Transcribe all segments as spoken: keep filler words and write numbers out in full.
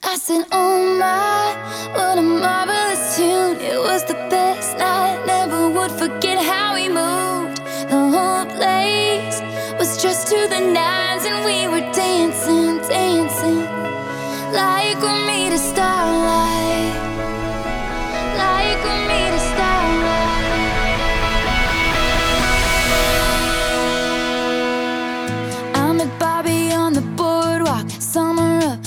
I said, oh my, what a marvelous tune. It was the best night, never would forget how we moved. The whole place was dressed to the nines, and we were dancing, dancing like we're made of starlight, like we're made of starlight. I met Bobby on the boardwalk, summer of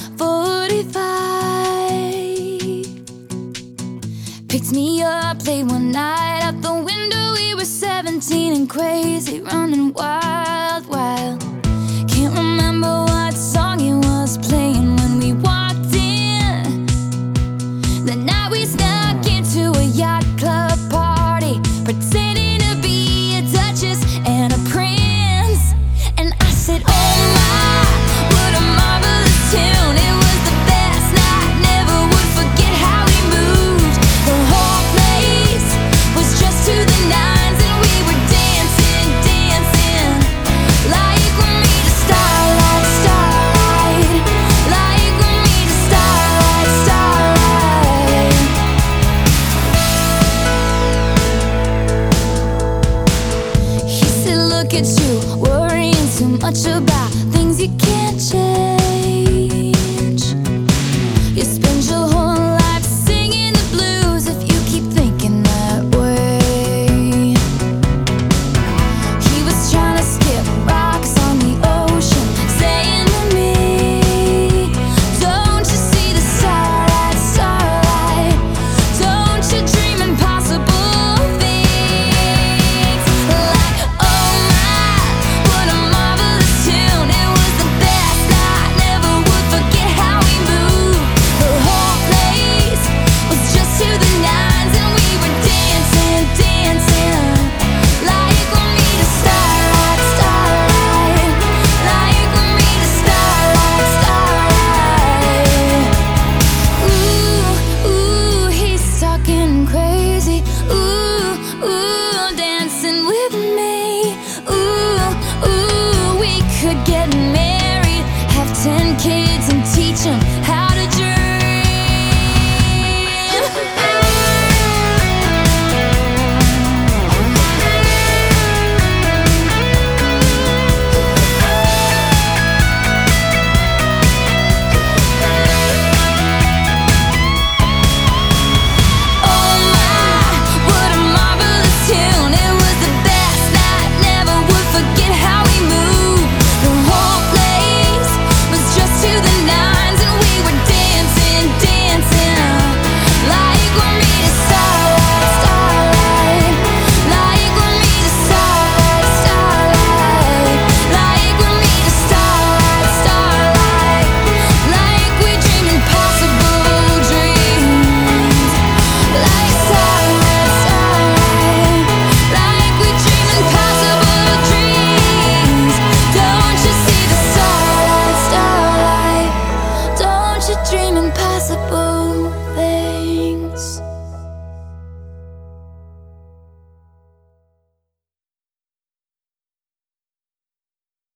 forty-five. Picked me up late one night.